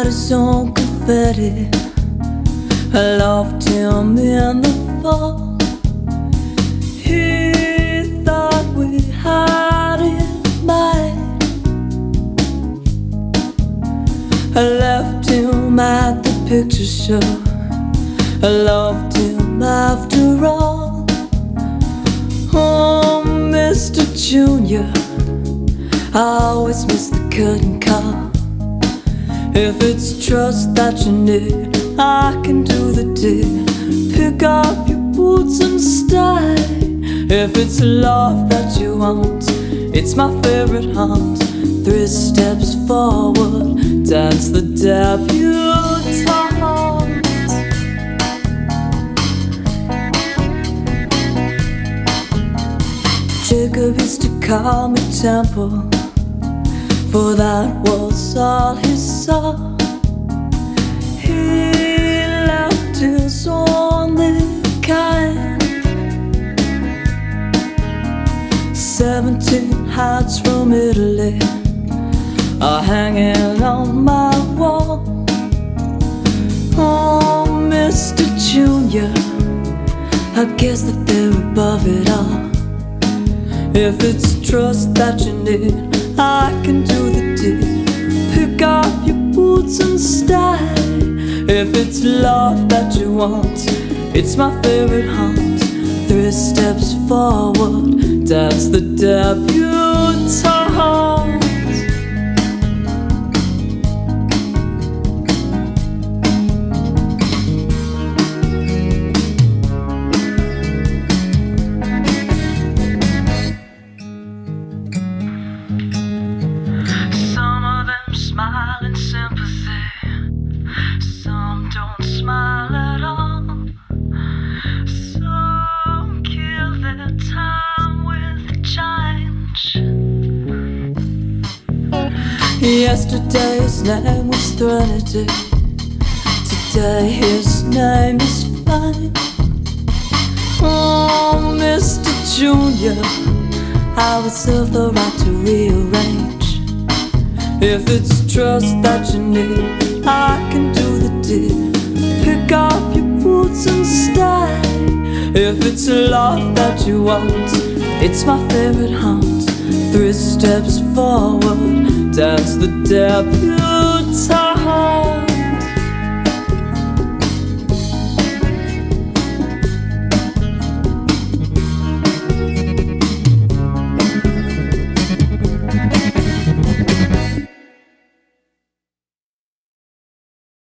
got his own confetti. I loved him in the fall. He thought we had it made. I left him at the picture show. I loved him after all. Oh, Mr. Junior, I always miss the curtain call. If it's trust that you need, I can do the deed. Pick up your boots and stay. If it's love that you want, it's my favorite haunt. 3 steps forward, dance the debutante. Jacob used to call me Temple, for that was all he saw. He left his only kind. 17 hats from Italy are hanging on my wall. Oh, Mr. Junior, I guess that they're above it all. If it's trust that you need, I can do the deed. Pick up your boots and stay. If it's love that you want, it's my favorite haunt. 3 steps forward, dance the debutante. Some of them smile in sympathy, some don't smile at all. Some kill their time with change. Yesterday his name was Threnody. Today his name is Fine. Oh, Mr. Junior, I reserve the right to rearrange. If it's trust that you need, I can do the deed. Pick up your boots and stay. If it's love that you want, it's my favorite haunt. 3 steps forward, dance the debutante.